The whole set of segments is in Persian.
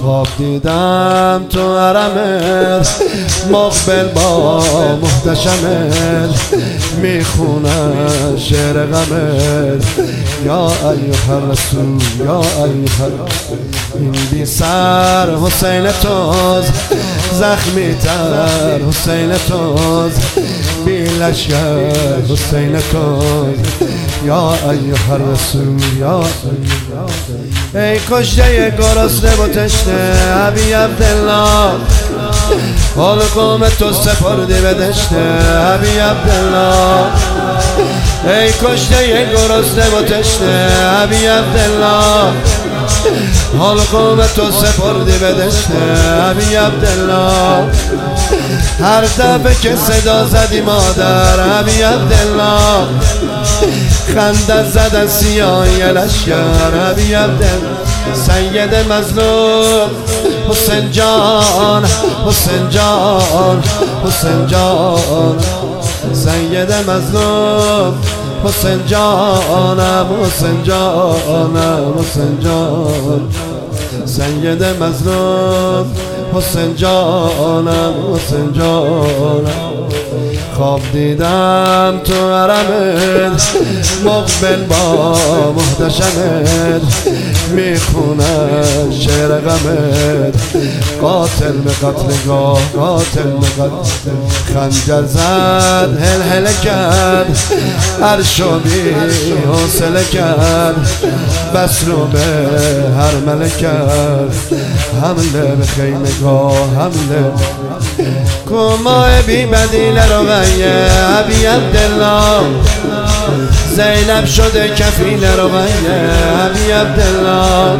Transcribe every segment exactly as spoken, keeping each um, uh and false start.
خواب دیدم تو حرمت مقبل با محتشمت میخونم شعر غمت یا ایها الرسول یا ایها این بی سر حسین توز زخمی تر حسین توز بی لشکر حسین توز یا ایها الرسول یا ای کشته گرسنه و تشنه ابی عبدالله حال قوم تو سپردی به دشته ابی عبدالله ای کشته گرسنه و تشنه ابی عبدالله حال قوم تو سپردی به دشته ابی عبدالله هر دفعه که صدا زدی مادر ابی عبدالله خنده زدن سیاهی لشکر ابی عبدالله سید مظلوم حسین جان حسین جان حسین جان سید مظلوم حسین جانم حسین جانم حسین جان سید مظلوم حسین جانم حسین جانم خواب دیدم تو حرمت مقبل با محتشمت میخونم شعر غمت قاتل به قتلگاه قاتل به قتل خنجر زد هل هل کرد عرشو بی حوصله کرد بس رو به هر مله کرد حمله به خیمگاه حمله کماه بی بدیل رو غیه ابی عبدالله زینب شده کفیل رو غیه ابی عبدالله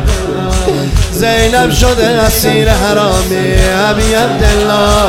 زینب شده اسیر حرامی ابی عبدالله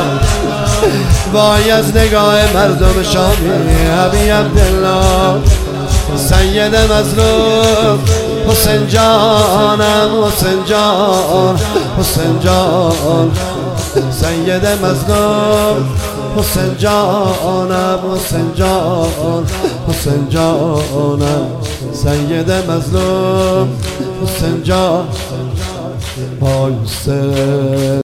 وای از نگاه مردم شامی ابی عبدالله سید مظلوم حسین جانم حسین جان حسین جان سید مظلوم حسین جانم حسین جان حسین جانم سید مظلوم حسین جان پای